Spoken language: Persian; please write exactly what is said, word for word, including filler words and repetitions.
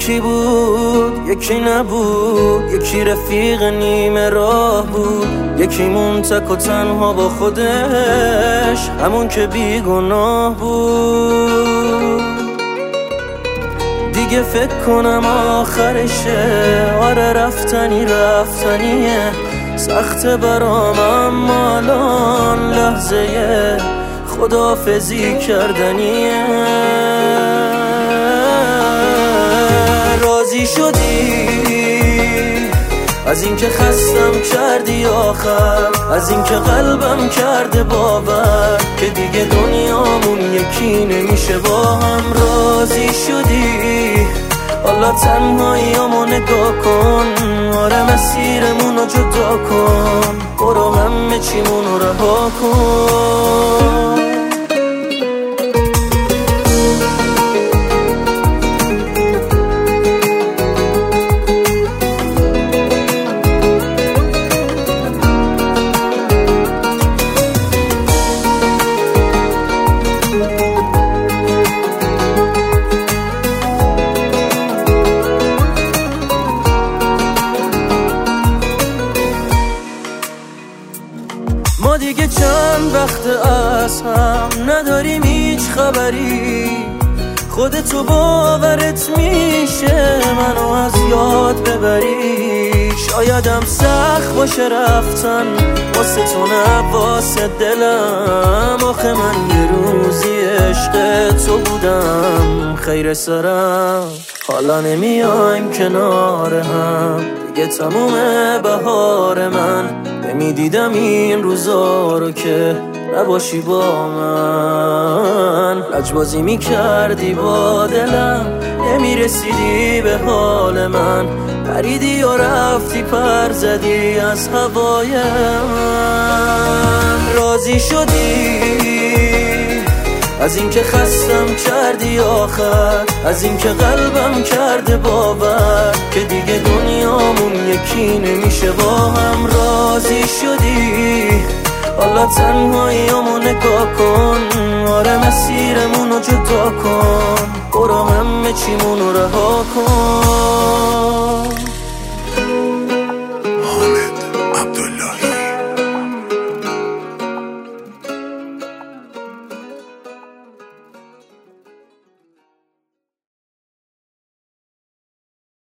یکی بود یکی نبود، یکی رفیق نیمه راه بود، یکی مون تک و تنها با خودش، همون که بیگناه بود. دیگه فکر کنم آخرشه، آره رفتنی رفتنیه، سخته برام اما الان لحظه خداحافظی کردنیه. راضی شدی از اینکه خستم کردی آخر، از اینکه قلبم کرده باور که دیگه دنیامون یکی نمیشه با هم. راضی شدی حالا تنهاییامو نگاه کن، آره مسیرمونو جدا کن، برو همه چیمونو رها کن. ما دیگه چند وقت از هم نداریم هیچ خبری، خودتو باورت میشه منو از یاد ببری. شایدم سخت باشه رفتن واسه تو نه واسه دلم، آخه من یه روزی عشق تو بودم خیر سرم. حالا نمیایم کنار هم دیگه، تموم بهار من، نمیدیدم این روزا رو که نباشی با من. لجبازی میکردی با دلم، نمیرسیدی به حال من، پریدی و رفتی پر زدی از هوای من. راضی شدی از اینکه خستم کردی آخر، از اینکه قلبم کرده باور که دیگه دنیامون یکی نمیشه با هم. راضی شدی حالا تنهاییامو نگاه کن، آره مسیرمونو جدا کن، برو همه چیمونو رها کن.